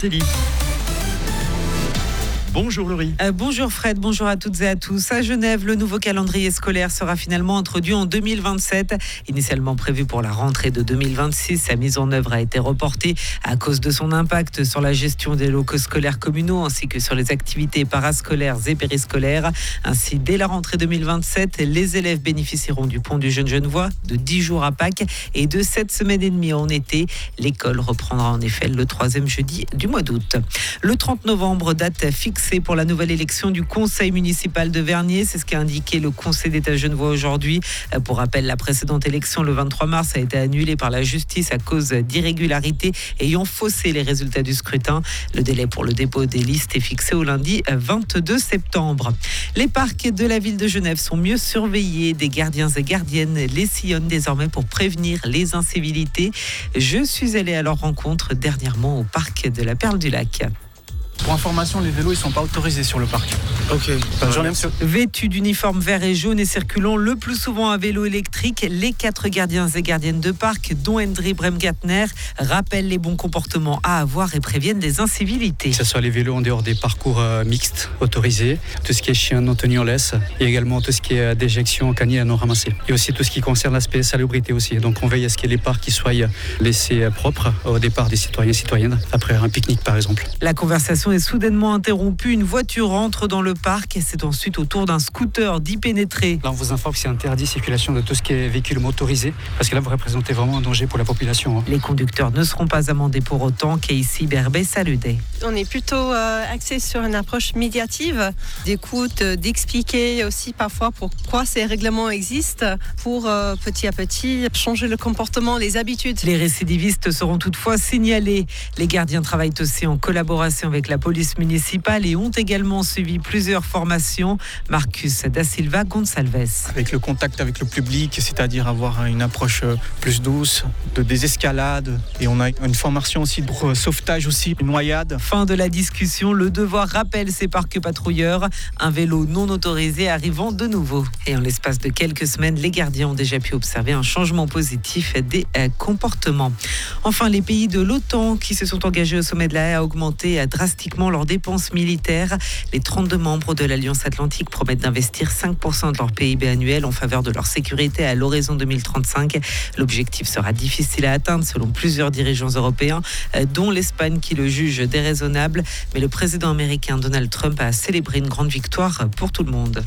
Céline. Bonjour Laurie. Bonjour Fred, bonjour à toutes et à tous. À Genève, le nouveau calendrier scolaire sera finalement introduit en 2027. Initialement prévu pour la rentrée de 2026, sa mise en œuvre a été reportée à cause de son impact sur la gestion des locaux scolaires communaux ainsi que sur les activités parascolaires et périscolaires. Ainsi, dès la rentrée 2027, les élèves bénéficieront du pont du Jeune Genevois de 10 jours à Pâques et de 7 semaines et demie en été. L'école reprendra en effet le 3e jeudi du mois d'août. Le 30 novembre, date fixée pour la nouvelle élection du conseil municipal de Vernier. C'est ce qu'a indiqué le conseil d'État genevois aujourd'hui. Pour rappel, la précédente élection, le 23 mars, a été annulée par la justice à cause d'irrégularités ayant faussé les résultats du scrutin. Le délai pour le dépôt des listes est fixé au lundi 22 septembre. Les parcs de la ville de Genève sont mieux surveillés. Des gardiens et gardiennes les sillonnent désormais pour prévenir les incivilités. Je suis allée à leur rencontre dernièrement au parc de la Perle du Lac. Pour information, les vélos, ils sont pas autorisés sur le parc. Ok. Vêtus d'uniformes verts et jaunes et circulant le plus souvent à vélo électrique, les 4 gardiens et gardiennes de parc, dont Hendry Bremgartner, rappellent les bons comportements à avoir et préviennent des incivilités. Que ce soit les vélos en dehors des parcours mixtes autorisés, tout ce qui est chien non tenu en laisse, et également tout ce qui est déjection canine non ramassée. Et aussi tout ce qui concerne l'aspect salubrité aussi. Donc on veille à ce que les parcs qui soient laissés propres au départ des citoyens et citoyennes, après un pique-nique par exemple. La conversation est soudainement interrompue. Une voiture entre dans le parc et c'est ensuite au tour d'un scooter d'y pénétrer. Là, on vous informe que c'est interdit circulation de tout ce qui est véhicule motorisé, parce que là, vous représentez vraiment un danger pour la population. Les conducteurs ne seront pas amendés pour autant. Casey Berbet saludait. On est plutôt axé sur une approche médiative, d'écoute, d'expliquer aussi parfois pourquoi ces règlements existent, pour petit à petit changer le comportement, les habitudes. Les récidivistes seront toutefois signalés. Les gardiens travaillent aussi en collaboration avec la police municipale et ont également suivi plusieurs formations. Marcus da Silva Gonçalves. Avec le contact avec le public, c'est-à-dire avoir une approche plus douce, de désescalade. Et on a une formation aussi pour sauvetage aussi, noyade. Fin de la discussion, le devoir rappelle ses parcs patrouilleurs. Un vélo non autorisé arrivant de nouveau. Et en l'espace de quelques semaines, les gardiens ont déjà pu observer un changement positif des comportements. Enfin, les pays de l'OTAN qui se sont engagés au sommet de la Haye à augmenter drastiquement leurs dépenses militaires. Les 32 membres de l'Alliance Atlantique promettent d'investir 5% de leur PIB annuel en faveur de leur sécurité à l'horizon 2035. L'objectif sera difficile à atteindre selon plusieurs dirigeants européens, dont l'Espagne qui le juge déraisonnable. Mais le président américain Donald Trump a célébré une grande victoire pour tout le monde.